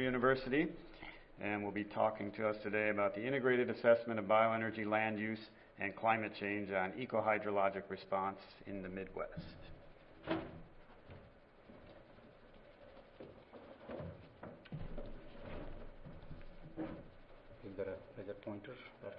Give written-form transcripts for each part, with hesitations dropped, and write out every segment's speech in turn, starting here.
University, and will be talking to us today about the integrated assessment of bioenergy land use and climate change on ecohydrologic response in the Midwest. Is there a pointer?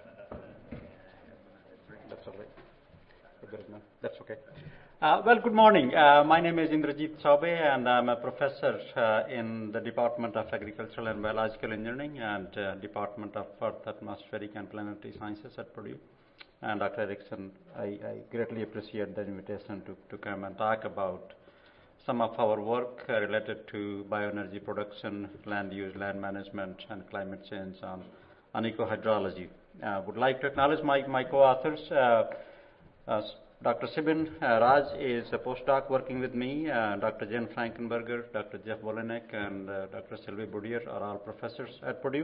That's all right. If there is none, that's okay. Well, good morning. My name is Indrajit Chaube, and I'm a professor in the Department of Agricultural and Biological Engineering and Department of Earth, Atmospheric and Planetary Sciences at Purdue. And Dr. Erickson, I greatly appreciate the invitation to come and talk about some of our work related to bioenergy production, land use, land management, and climate change on ecohydrology. Would like to acknowledge my co-authors. Dr. Sibin Raj is a postdoc working with me. Dr. Jen Frankenberger, Dr. Jeff Wolenek, and Dr. Sylvie Boudier are all professors at Purdue.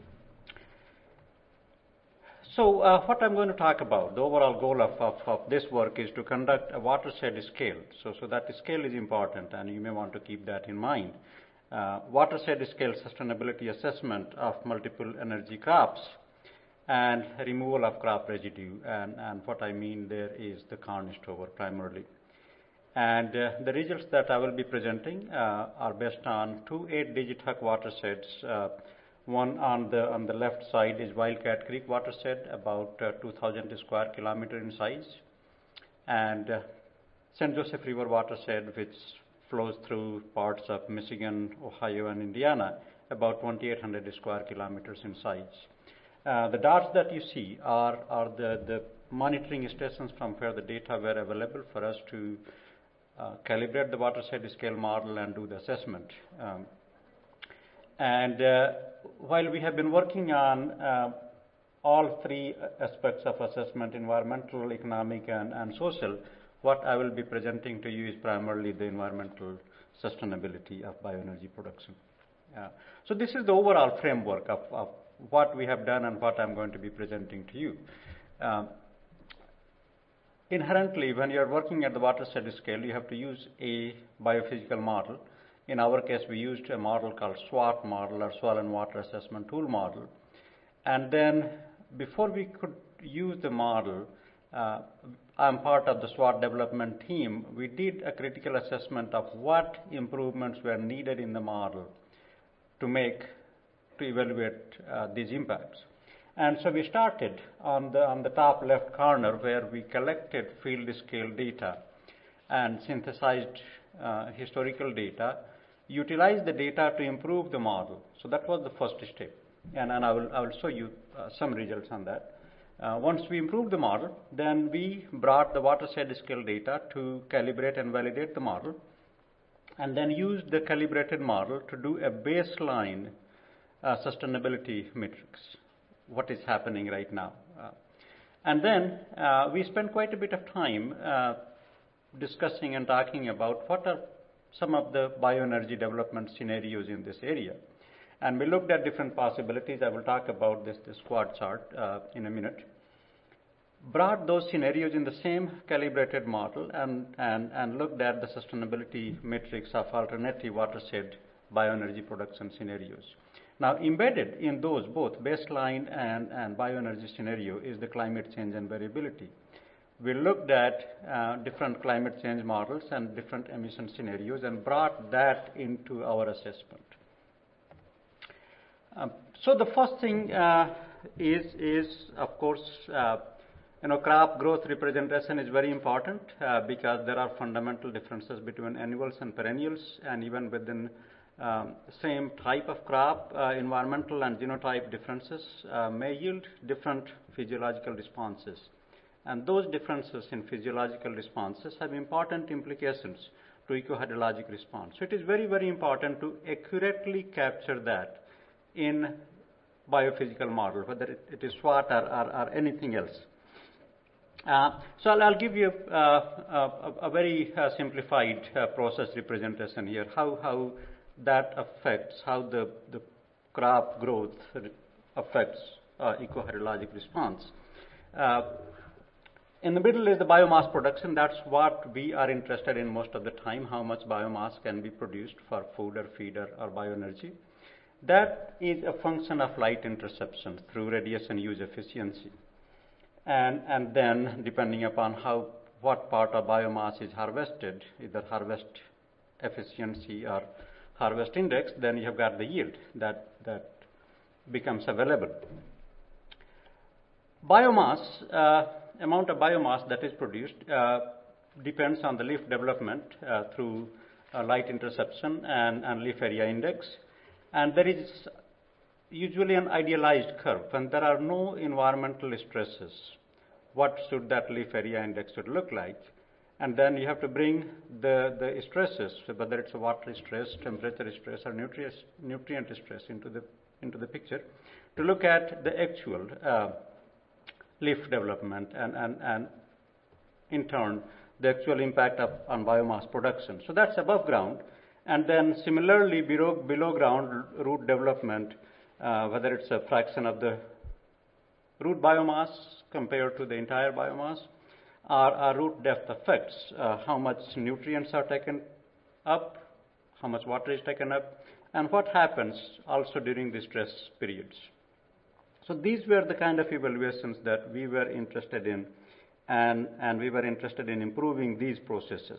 So what I'm going to talk about, the overall goal of this work is to conduct a watershed scale. So that scale is important, and you may want to keep that in mind. Watershed scale sustainability assessment of multiple energy crops and removal of crop residue, and what I mean there is the corn stover primarily. And the results that I will be presenting are based on two 8-digit HUC watersheds. One on the left side is Wildcat Creek watershed, about 2,000 square kilometer in size, and St. Joseph River watershed, which flows through parts of Michigan, Ohio, and Indiana, about 2,800 square kilometers in size. The dots that you see are the monitoring stations from where the data were available for us to calibrate the watershed scale model and do the assessment. While we have been working on all three aspects of assessment, environmental, economic, and social, what I will be presenting to you is primarily the environmental sustainability of bioenergy production. So this is the overall framework of what we have done and what I'm going to be presenting to you. Inherently, when you're working at the watershed scale, you have to use a biophysical model. In our case, we used a model called SWAT model, or Soil and Water Assessment Tool model. And then before we could use the model, I'm part of the SWAT development team. We did a critical assessment of what improvements were needed in the model to evaluate these impacts. And so we started on the top left corner, where we collected field scale data and synthesized historical data, utilized the data to improve the model. So that was the first step, and I will show you some results on that. Once we improved the model, then we brought the watershed scale data to calibrate and validate the model, and then used the calibrated model to do a baseline sustainability metrics, what is happening right now. And then we spent quite a bit of time discussing and talking about what are some of the bioenergy development scenarios in this area. And we looked at different possibilities. I will talk about this quad chart in a minute. Brought those scenarios in the same calibrated model and looked at the sustainability metrics of alternative watershed bioenergy production scenarios. Now, embedded in those both baseline and bioenergy scenario is the climate change and variability. We looked at different climate change models and different emission scenarios and brought that into our assessment. So the first thing is of course, crop growth representation is very important because there are fundamental differences between annuals and perennials, and even within same type of crop, environmental and genotype differences may yield different physiological responses. And those differences in physiological responses have important implications to ecohydrologic response. So it is very, very important to accurately capture that in biophysical model, whether it is SWAT or anything else. So I'll give you a very simplified process representation here, how that affects, how the crop growth affects ecohydrologic response. In the middle is the biomass production. That's what we are interested in most of the time, how much biomass can be produced for food or feed or bioenergy. That is a function of light interception through radiation use efficiency. And then, depending upon what part of biomass is harvested, either harvest efficiency or harvest index, then you have got the yield that becomes available. Biomass, amount of biomass that is produced depends on the leaf development through light interception and leaf area index. And there is usually an idealized curve. When there are no environmental stresses, what should that leaf area index should look like? And then you have to bring the stresses, whether it's a water stress, temperature stress, or nutrient stress into the picture, to look at the actual leaf development and in turn the actual impact on biomass production. So that's above ground. And then similarly below ground root development, whether it's a fraction of the root biomass compared to the entire biomass, or root depth affects how much nutrients are taken up, how much water is taken up, and what happens also during the stress periods. So these were the kind of evaluations that we were interested in, and we were interested in improving these processes.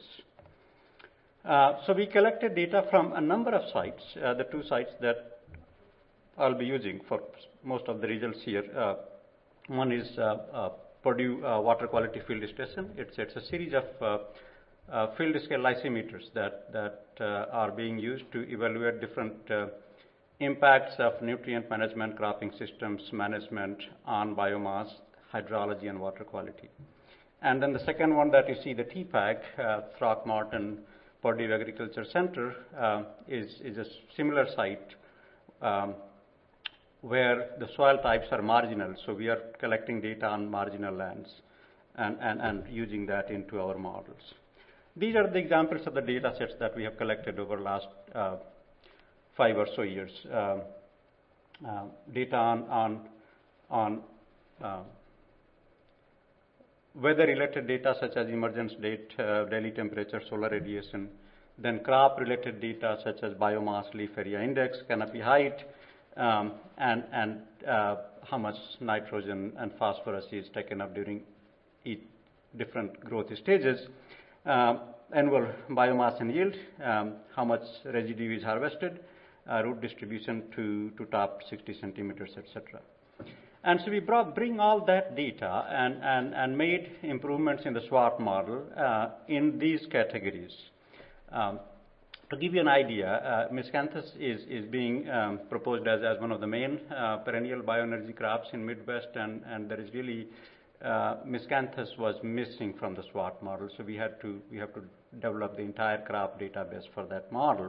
So we collected data from a number of sites, the two sites that I'll be using for most of the results here. One is Purdue Water Quality Field Station. It's a series of field scale lysimeters that are being used to evaluate different impacts of nutrient management, cropping systems management on biomass, hydrology, and water quality. And then the second one that you see, the TPAC, Throckmorton Purdue Agriculture Center, is a similar site where the soil types are marginal. So we are collecting data on marginal lands and using that into our models. These are the examples of the data sets that we have collected over the last 5 or so years. Data on weather-related data such as emergence date, daily temperature, solar radiation, then crop-related data such as biomass, leaf area index, canopy height, and how much nitrogen and phosphorus is taken up during each different growth stages, annual biomass and yield, how much residue is harvested, root distribution to top 60 centimeters, etc. And so we bring all that data and made improvements in the SWOT model in these categories. To give you an idea, miscanthus is being proposed as one of the main perennial bioenergy crops in Midwest, and there is really miscanthus was missing from the SWOT model, so we have to develop the entire crop database for that model,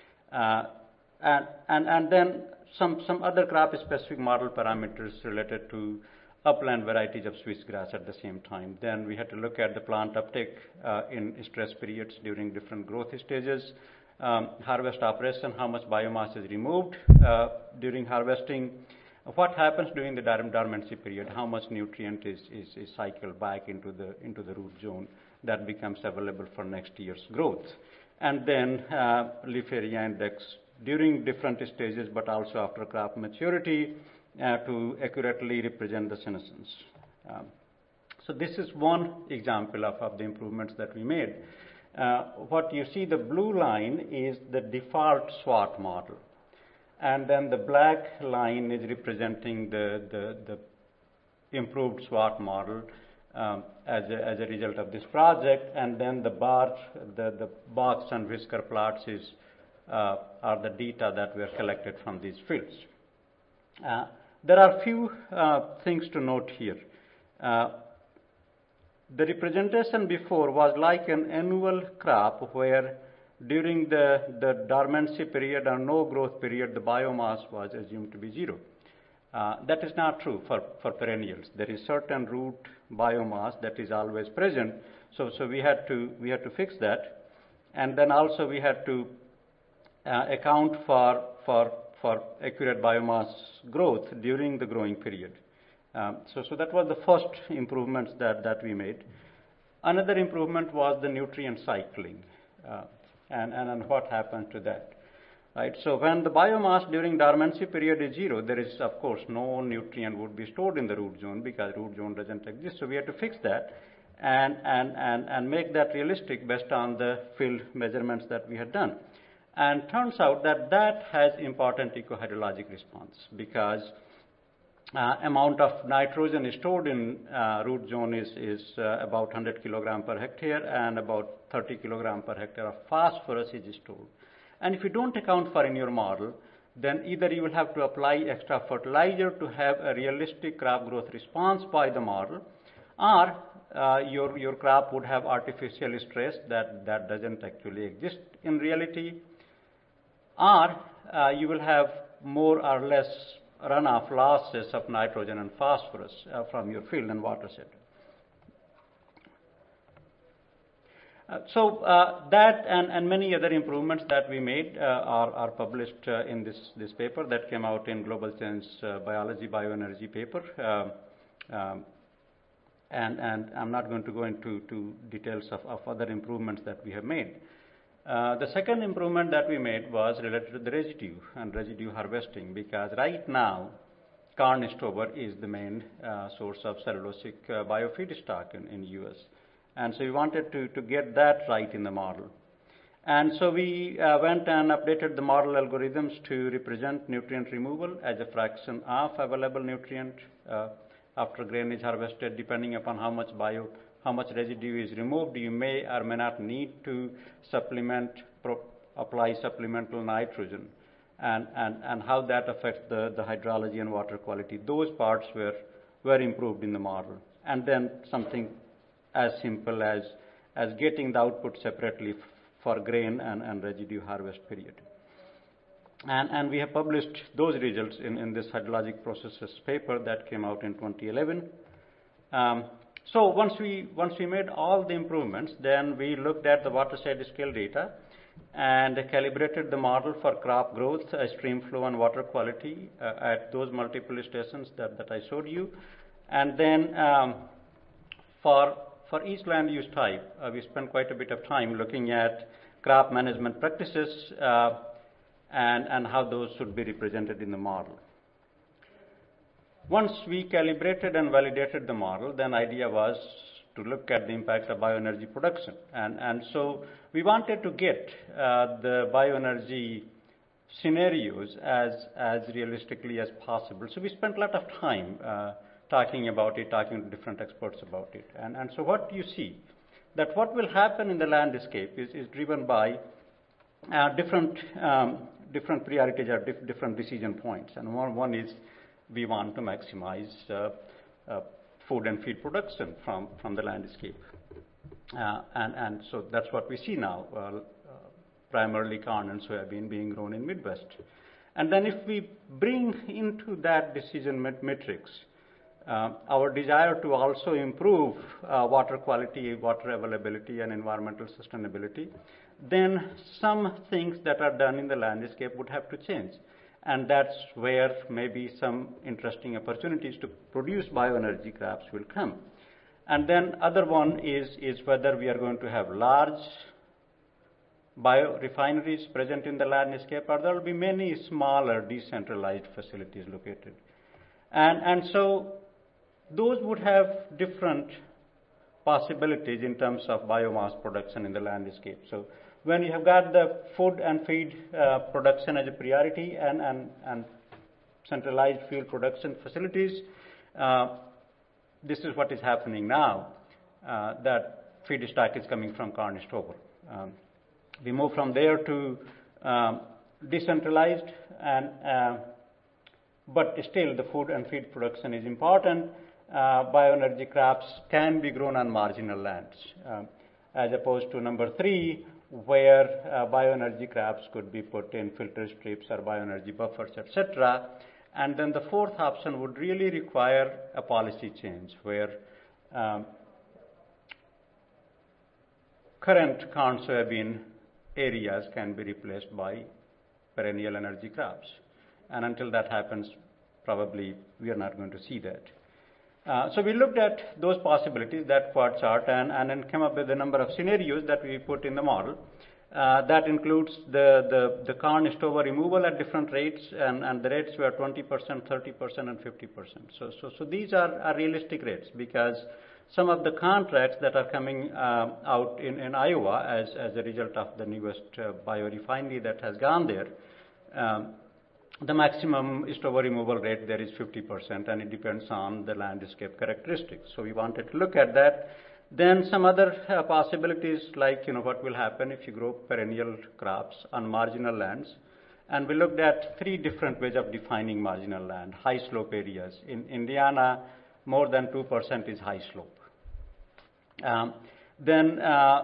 and then some other crop-specific model parameters related to upland varieties of switchgrass at the same time. Then we had to look at the plant uptake in stress periods during different growth stages, harvest operation, how much biomass is removed during harvesting, what happens during the dormancy period, how much nutrient is cycled back into the root zone that becomes available for next year's growth, and then leaf area index during different stages, but also after crop maturity to accurately represent the senescence. So this is one example of the improvements that we made. What you see, the blue line is the default SWOT model, and then the black line is representing the improved SWOT model as a result of this project, and then the box and whisker plots are the data that were collected from these fields. There are few things to note here. The representation before was like an annual crop where during the dormancy period or no growth period, the biomass was assumed to be 0. That is not true for perennials. There is certain root biomass that is always present. So we had to fix that, and then also we had to account for accurate biomass growth during the growing period. So that was the first improvements that we made. Another improvement was the nutrient cycling, and what happened to that. right? So when the biomass during dormancy period is 0, there is, of course, no nutrient would be stored in the root zone because root zone doesn't exist. So we have to fix that and make that realistic based on the field measurements that we had done. And turns out that that has important ecohydrologic response because amount of nitrogen stored in root zone is about 100 kilogram per hectare, and about 30 kilogram per hectare of phosphorus is stored. And if you don't account for in your model, then either you will have to apply extra fertilizer to have a realistic crop growth response by the model, or your crop would have artificial stress that doesn't actually exist in reality, or you will have more or less runoff losses of nitrogen and phosphorus from your field and watershed. So that and many other improvements that we made are published in this paper that came out in Global Change Biology Bioenergy paper. And I'm not going to go into details of other improvements that we have made. The second improvement that we made was related to the residue and residue harvesting, because right now corn stover is the main source of cellulosic biofeedstock in US. And so we wanted to get that right in the model. And so we went and updated the model algorithms to represent nutrient removal as a fraction of available nutrient after grain is harvested. Depending upon how much residue is removed, you may or may not need to apply supplemental nitrogen, and how that affects the hydrology and water quality. Those parts were improved in the model. And then something as simple as getting the output separately for grain and residue harvest period. And we have published those results in this hydrologic processes paper that came out in 2011. So once we made all the improvements, then we looked at the watershed scale data and calibrated the model for crop growth, stream flow, and water quality at those multiple stations that I showed you. And then for each land use type, we spent quite a bit of time looking at crop management practices and how those should be represented in the model. Once we calibrated and validated the model, then idea was to look at the impact of bioenergy production. And so we wanted to get the bioenergy scenarios as realistically as possible. So we spent a lot of time talking about it, talking to different experts about it. And so what you see, that what will happen in the landscape is driven by different priorities or different decision points. And one is we want to maximize food and feed production from the landscape. And so that's what we see now, primarily corn and soybean being grown in Midwest. And then if we bring into that decision metrics our desire to also improve water quality, water availability, and environmental sustainability, then some things that are done in the landscape would have to change. And that's where maybe some interesting opportunities to produce bioenergy crops will come. And then other one is whether we are going to have large biorefineries present in the landscape, or there will be many smaller decentralized facilities located. And so those would have different possibilities in terms of biomass production in the landscape. So when you have got the food and feed production as a priority and centralized field production facilities, this is what is happening now, that feedstock is coming from corn stover. We move from there to decentralized, but still the food and feed production is important. Bioenergy crops can be grown on marginal lands, as opposed to number 3, where bioenergy crops could be put in filter strips or bioenergy buffers, etc. And then the fourth option would really require a policy change, where current corn soybean areas can be replaced by perennial energy crops. And until that happens, probably we are not going to see that. So we looked at those possibilities, that quad chart, and then came up with a number of scenarios that we put in the model. That includes the corn stover removal at different rates, and the rates were 20%, 30%, and 50%. So these are realistic rates, because some of the contracts that are coming out in Iowa as a result of the newest biorefinery that has gone there, the maximum stover removal rate there is 50%, and it depends on the landscape characteristics. So we wanted to look at that. Then some other possibilities, like what will happen if you grow perennial crops on marginal lands. And we looked at 3 different ways of defining marginal land. High slope areas. In Indiana, more than 2% is high slope. Then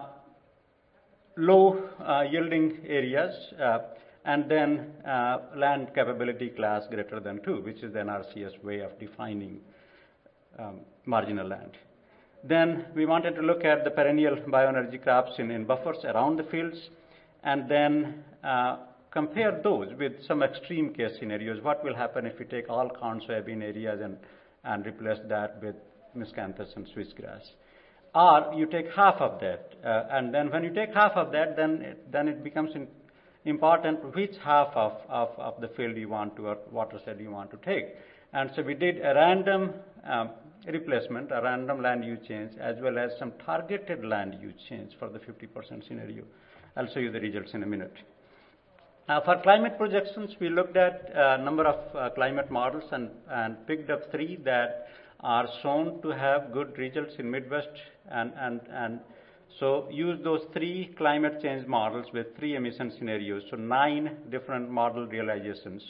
low yielding areas, and then land capability class greater than 2, which is the NRCS way of defining marginal land. Then we wanted to look at the perennial bioenergy crops in buffers around the fields, and then compare those with some extreme case scenarios. What will happen if we take all corn soybean areas and replace that with miscanthus and switchgrass? Or you take half of that, and then when you take half of that, then it becomes important which half of the field you want to, or watershed you want to take. And so we did a random replacement, a random land use change, as well as some targeted land use change for the 50% scenario. I'll show you the results in a minute. For climate projections, we looked at a number of climate models and picked up 3 that are shown to have good results in Midwest, and so use those 3 climate change models with 3 emission scenarios, so 9 different model realizations.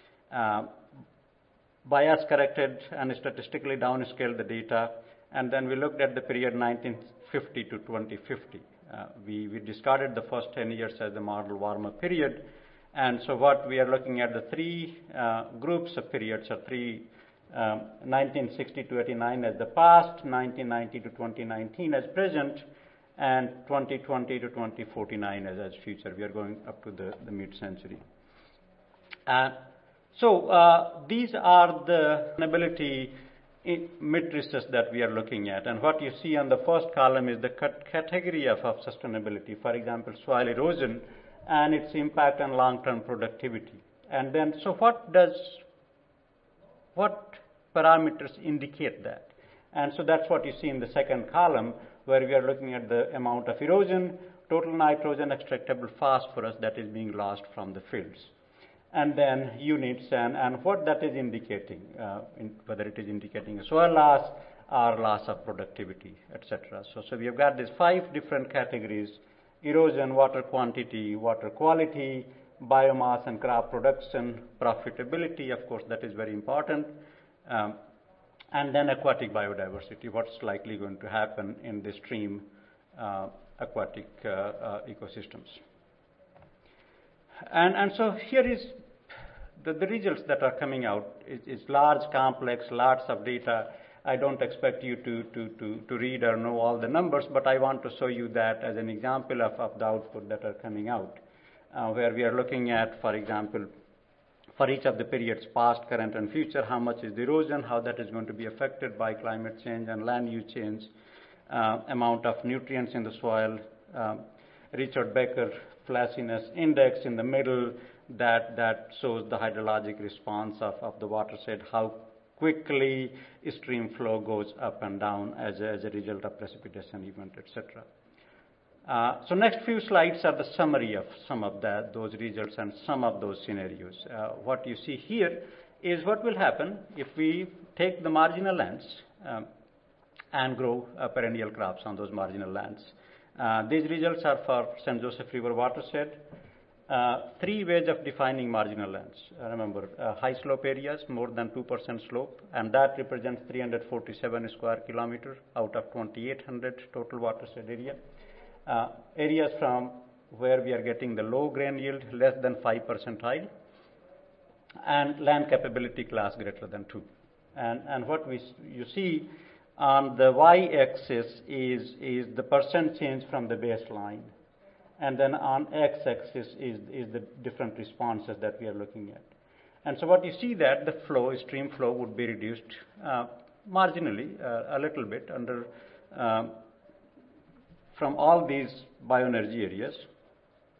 Bias corrected and statistically downscaled the data, and then we looked at the period 1950 to 2050. We discarded the first 10 years as the model warm-up period, and so what we are looking at, the 3 groups of periods are 1960 to 89 as the past, 1990 to 2019 as present, and 2020 to 2049 as future. We are going up to the mid-century. So these are the sustainability matrices that we are looking at. And what you see on the first column is the category of sustainability. For example, soil erosion and its impact on long-term productivity. And then, so what parameters indicate that? And so that's what you see in the second column, where we are looking at the amount of erosion, total nitrogen, extractable phosphorus that is being lost from the fields. And then units and what that is indicating, whether it is indicating a soil loss or loss of productivity, etc. So we have got these 5 different categories: erosion, water quantity, water quality, biomass and crop production, profitability, of course, that is very important, and then aquatic biodiversity, what's likely going to happen in the stream aquatic ecosystems. And so here is the results that are coming out. It's large, complex, lots of data. I don't expect you to read or know all the numbers, but I want to show you that as an example of the output that are coming out, where we are looking at, for example, for each of the periods, past, current, and future, how much is the erosion, how that is going to be affected by climate change and land use change, amount of nutrients in the soil, Richard Becker flashiness index in the middle that shows the hydrologic response of the watershed, how quickly stream flow goes up and down as a result of precipitation event, etc. So next few slides are the summary of some of those results and some of those scenarios. What you see here is what will happen if we take the marginal lands and grow perennial crops on those marginal lands. These results are for St. Joseph River watershed. 3 ways of defining marginal lands. Remember, high slope areas, more than 2% slope, and that represents 347 square kilometers out of 2,800 total watershed area. Areas from where we are getting the low grain yield, less than 5 percentile, and land capability class greater than 2. And what you see on the y-axis is the percent change from the baseline, and then on x-axis is the different responses that we are looking at. And so what you see that the flow, stream flow, would be reduced marginally, a little bit under from all these bioenergy areas.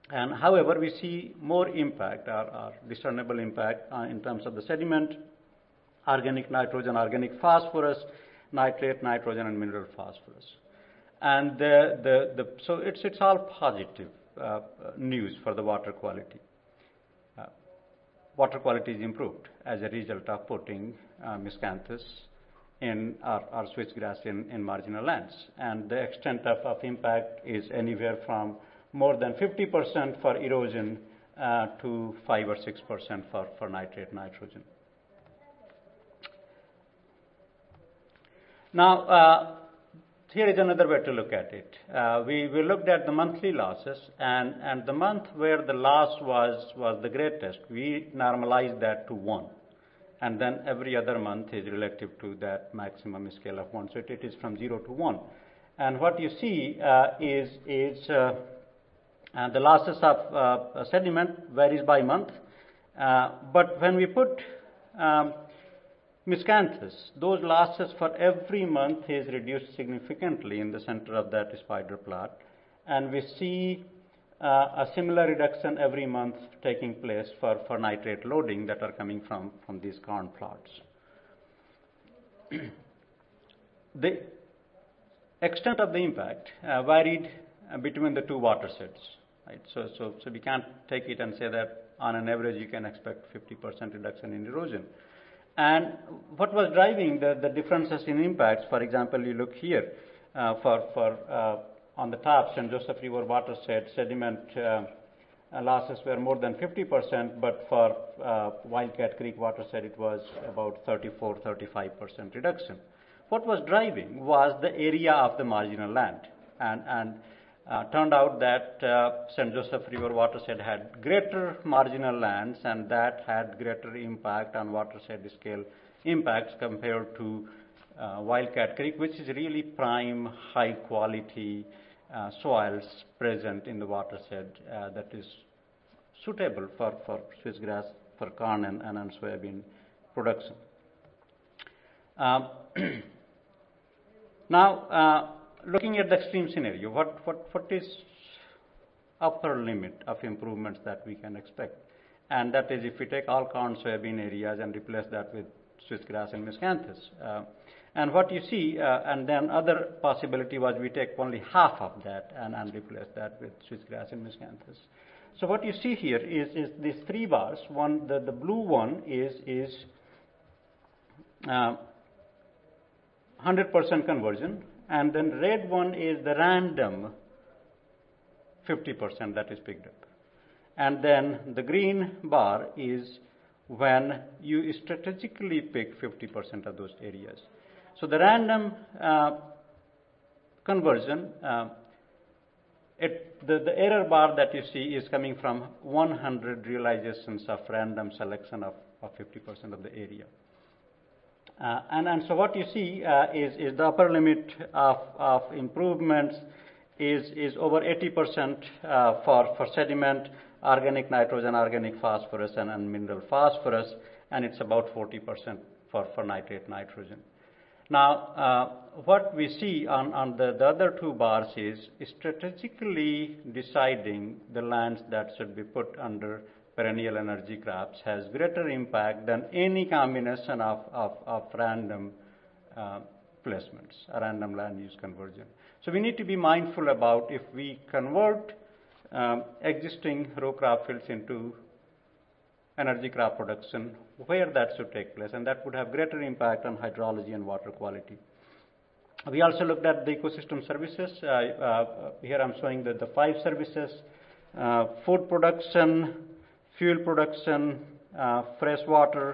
And however, we see more impact, or discernible impact in terms of the sediment, organic nitrogen, organic phosphorus, nitrate, nitrogen, and mineral phosphorus. And so it's all positive news for the water quality. Water quality is improved as a result of putting miscanthus in our switchgrass in marginal lands. And the extent of impact is anywhere from more than 50% for erosion to 5 or 6% for nitrate, nitrogen. Now, here is another way to look at it. We looked at the monthly losses, and the month where the loss was the greatest, we normalized that to 1. And then every other month is relative to that maximum scale of 1. So it is from 0 to 1. And what you see is the losses of sediment varies by month. But when we put miscanthus, those losses for every month is reduced significantly in the center of that spider plot, and we see a similar reduction every month taking place for nitrate loading that are coming from these corn plots. The extent of the impact varied between the two watersheds. Right? So we can't take it and say that on an average you can expect 50% reduction in erosion. And what was driving the differences in impacts, for example, you look here on the top, St. Joseph River watershed, sediment losses were more than 50%, but for Wildcat Creek watershed, it was about 34-35% reduction. What was driving was the area of the marginal land, and turned out that St. Joseph River watershed had greater marginal lands, and that had greater impact on watershed scale impacts compared to Wildcat Creek, which is really prime, high quality soils present in the watershed that is suitable for switchgrass, for corn and soybean production. Now, looking at the extreme scenario, what is upper limit of improvements that we can expect? And that is if we take all corn, soybean areas and replace that with switchgrass and miscanthus. And what you see, and then other possibility was we take only half of that and replace that with switchgrass and miscanthus. So what you see here is these 3 bars. One, the blue one is 100% conversion, and then red one is the random 50% that is picked up. And then the green bar is when you strategically pick 50% of those areas. So the random conversion, the error bar that you see is coming from 100 realizations of random selection of 50% of the area. And so what you see is the upper limit of improvements is over 80% for sediment, organic nitrogen, organic phosphorus, and mineral phosphorus, and it's about 40% for nitrate nitrogen. Now, what we see on the other 2 bars is strategically deciding the lands that should be put under perennial energy crops has greater impact than any combination of random placements, random land use conversion. So we need to be mindful about if we convert existing row crop fields into energy crop production, where that should take place, and that would have greater impact on hydrology and water quality. We also looked at the ecosystem services. Here I'm showing the 5 services: food production, fuel production, freshwater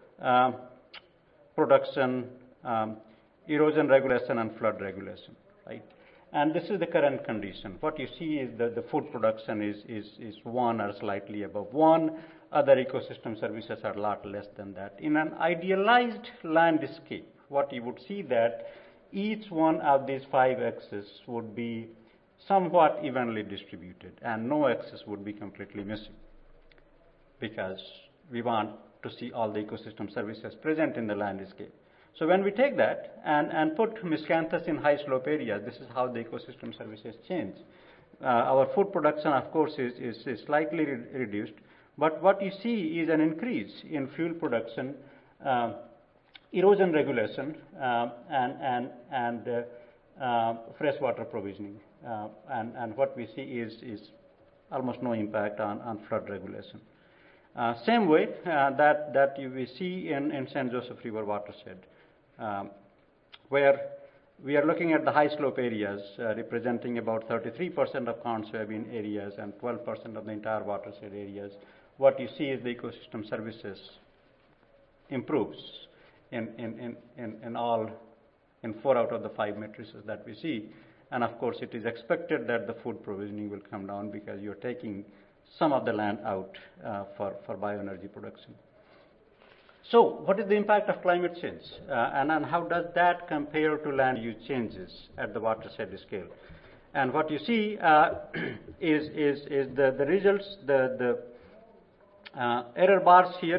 production, erosion regulation, and flood regulation. Right? And this is the current condition. What you see is that the food production is 1 or slightly above 1. Other ecosystem services are a lot less than that. In an idealized landscape, what you would see that each one of these 5 axes would be somewhat evenly distributed, and no axis would be completely missing, because we want to see all the ecosystem services present in the landscape. So when we take that and put miscanthus in high slope areas, this is how the ecosystem services change. our food production, of course, is slightly reduced. But what you see is an increase in fuel production, erosion regulation, and freshwater provisioning. And what we see is almost no impact on flood regulation. Same way that we see in St. Joseph River watershed, where we are looking at the high slope areas representing about 33% of corn soybean areas and 12% of the entire watershed areas. What you see is the ecosystem services improves in 4 out of the 5 matrices that we see. And of course, it is expected that the food provisioning will come down because you're taking some of the land out for bioenergy production. So, what is the impact of climate change, and how does that compare to land use changes at the watershed scale? And what you see is the results. The error bars here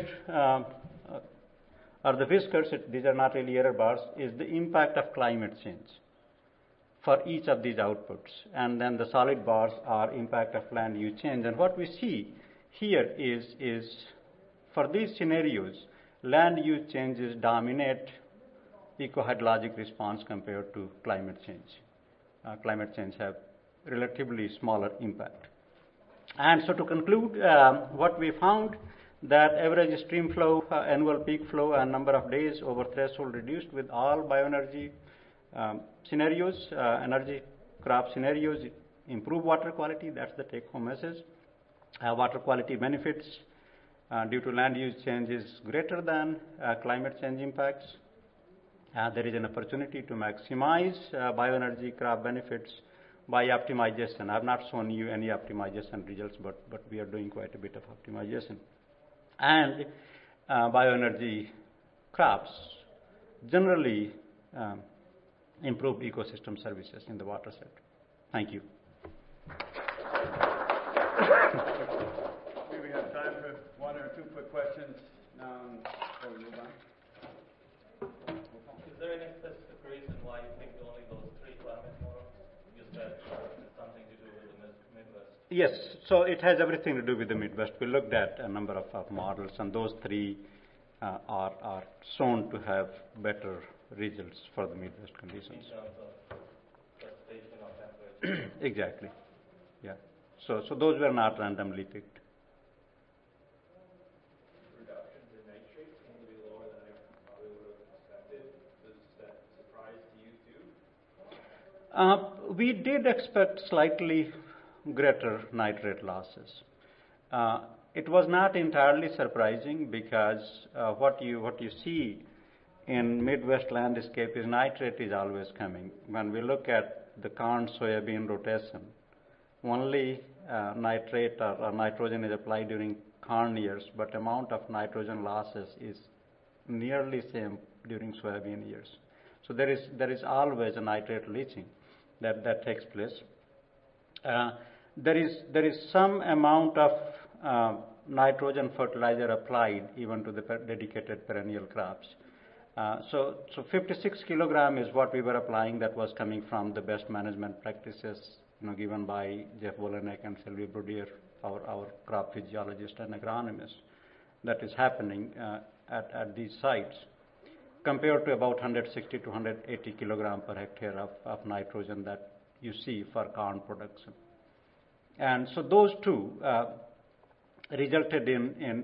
are the whiskers. These are not really error bars. Is the impact of climate change for each of these outputs, and then the solid bars are impact of land use change. And what we see here is for these scenarios, land use changes dominate eco-hydrologic response compared to climate change. Climate change have relatively smaller impact. And so to conclude, what we found that average stream flow, annual peak flow, and number of days over threshold reduced with all bioenergy scenarios, energy crop scenarios, improve water quality. That's the take-home message. Water quality benefits due to land use change is greater than climate change impacts. There is an opportunity to maximize bioenergy crop benefits by optimization. I have not shown you any optimization results, but we are doing quite a bit of optimization. And bioenergy crops generally improved ecosystem services in the watershed. Thank you. We have time for 1 or 2 quick questions before we move on. Is there any specific reason why you picked only those 3 climate models? You said it's something to do with the Midwest. Yes, so it has everything to do with the Midwest. We looked at a number of models, and those 3 are shown to have better results for the Midwest conditions. In terms of precipitation or temperature? Exactly. Yeah. So those were not randomly picked. Reductions in nitrate seem to be lower than I probably would have expected. Does that surprise you too? We did expect slightly greater nitrate losses. It was not entirely surprising because what you see in Midwest landscape is nitrate is always coming. When we look at the corn soybean rotation, only nitrate or nitrogen is applied during corn years, but amount of nitrogen losses is nearly same during soybean years. So there is always a nitrate leaching that takes place. There is some amount of nitrogen fertilizer applied even to the dedicated perennial crops. So 56 kilogram is what we were applying. That was coming from the best management practices, given by Jeff Wolenek and Sylvie Broudier, our crop physiologist and agronomist. That is happening at these sites, compared to about 160 to 180 kilogram per hectare of nitrogen that you see for corn production. And so those 2 resulted in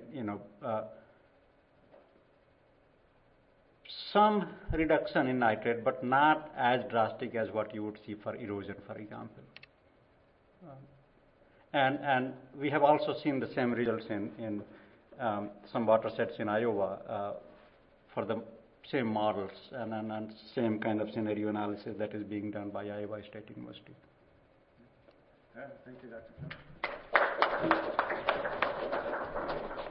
some reduction in nitrate, but not as drastic as what you would see for erosion, for example. And we have also seen the same results in some watersheds in Iowa for the same models and same kind of scenario analysis that is being done by Iowa State University. Yeah, thank you, Dr. Kemp.